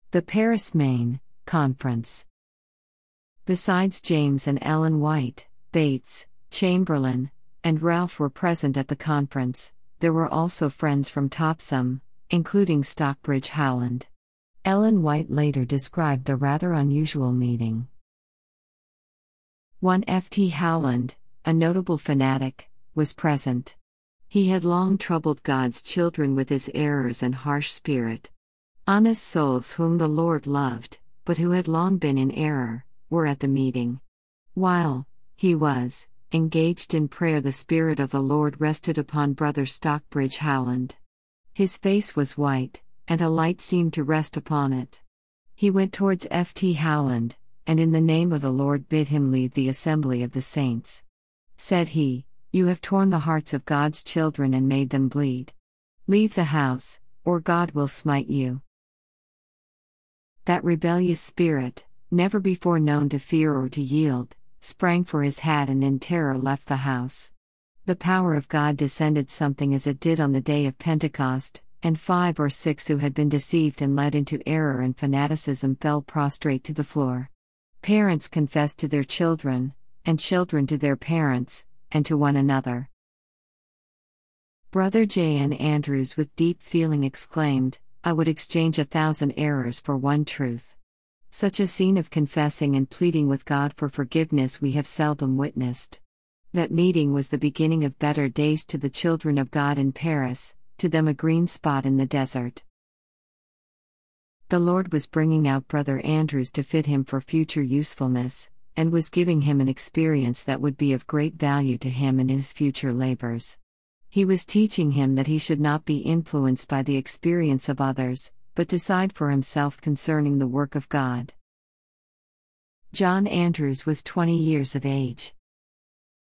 The Paris, Maine, Conference. Besides James and Ellen White, Bates, Chamberlain, and Ralph were present at the conference. There were also friends from Topsham, including Stockbridge Howland. Ellen White later described the rather unusual meeting. One F.T. Howland, a notable fanatic, was present. He had long troubled God's children with his errors and harsh spirit. Honest souls whom the Lord loved, but who had long been in error, were at the meeting. While he was engaged in prayer, the Spirit of the Lord rested upon Brother Stockbridge Howland. His face was white, and a light seemed to rest upon it. He went towards F.T. Howland, and in the name of the Lord bid him leave the assembly of the saints. Said he, "You have torn the hearts of God's children and made them bleed. Leave the house, or God will smite you." That rebellious spirit, never before known to fear or to yield, sprang for his hat and in terror left the house. The power of God descended something as it did on the day of Pentecost, and 5 or 6 who had been deceived and led into error and fanaticism fell prostrate to the floor. Parents confessed to their children, and children to their parents, and to one another. Brother J. N. Andrews with deep feeling exclaimed, "I would exchange 1,000 errors for one truth." Such a scene of confessing and pleading with God for forgiveness we have seldom witnessed. That meeting was the beginning of better days to the children of God in Paris, to them a green spot in the desert. The Lord was bringing out Brother Andrews to fit him for future usefulness, and was giving him an experience that would be of great value to him in his future labors. He was teaching him that he should not be influenced by the experience of others, but decide for himself concerning the work of God. John Andrews was 20 years of age.